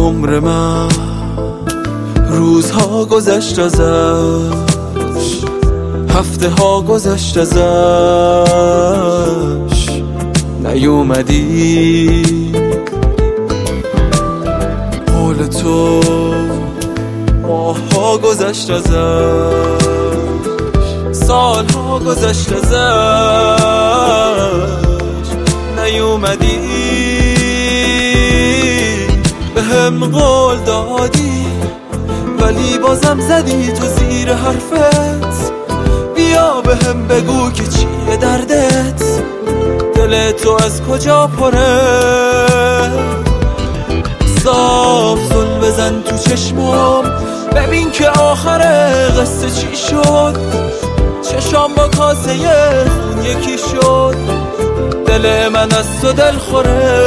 عمر من روزها گذشت ازش، هفته ها گذشت ازش، نیومدی حول تو ماه ها گذشت ازش، سال ها گذشت ازش، نیومدی به هم قول دادی ولی بازم زدی تو زیر حرفت. بیا به هم بگو که چیه دردت، دل تو از کجا پره. صاف زل بزن تو چشمام ببین که آخر قصه چی شد. چشام با کاسه خون یکی شد، دل من از تو دل خوره.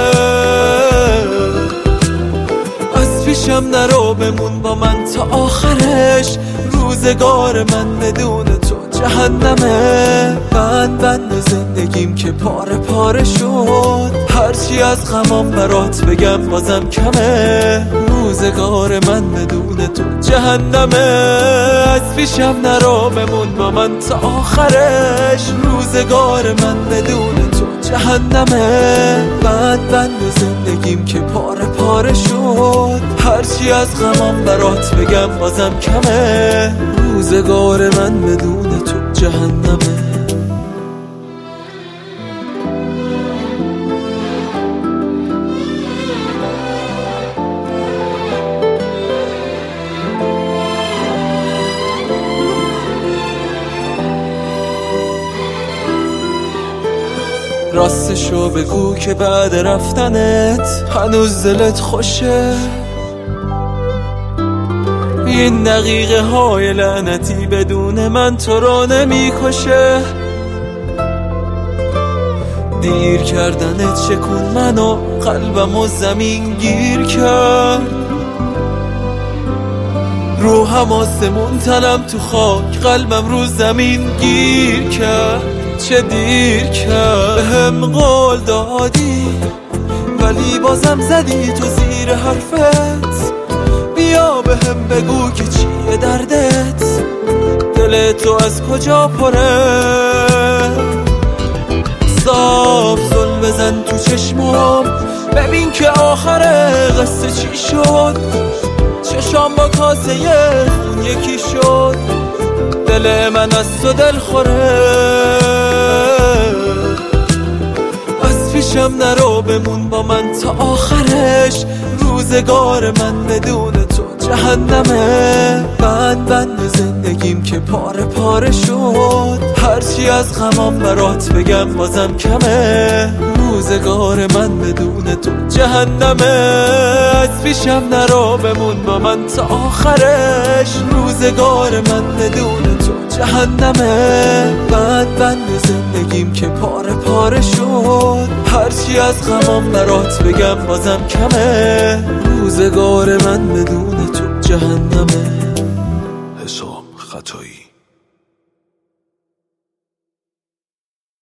از پیشم نرو بمون با من تا آخرش، روزگار من بدون تو جهنمه. بند زندگیم که پاره پاره شد، هرچی از غمام برات بگم بازم کمه. روزگار من بدون تو جهنمه. از پیشم نرو بمون با من تا آخرش، روزگار من بدون تو جهنمه. بند زندگیم که پاره پاره شد، هرچی از غمام برات بگم بازم کمه. روزگار من بدون تو جهنمه. راستشو بگو که بعد رفتنت هنوز دلت خوشه. این دقیقه های لعنتی بدون من تو رو نمیکشه. دیر کردنت شکون منو، قلبم و زمین گیر کرد. روحم آسمون تنم تو خاک، قلبم رو زمین گیر کرد. چه دیر کرد به هم قول دادی ولی بازم زدی تو زیر حرفت. بیا به هم بگو که چیه دردت، دل تو از کجا پره. صاف زل بزن تو چشمام ببین که آخر قصه چی شد. چشام با کاسه خون یکی شد، دل من از تو دل خوره. از پیشم نرو بمون با من تا آخرش، روزگار من بدون تو جهنمه. بند زندگیم که پاره پاره شد، هرچی از غمام برات بگم بازم کمه. روزگار من بدون تو جهنمه. از پیشم نرو بمون با من تا آخرش، روزگار من بدون تو جهنمه. بند زندگیم که پاره پاره شد، هرچی از غمام برات بگم بازم کمه. روزگار من بدون تو جهنمه.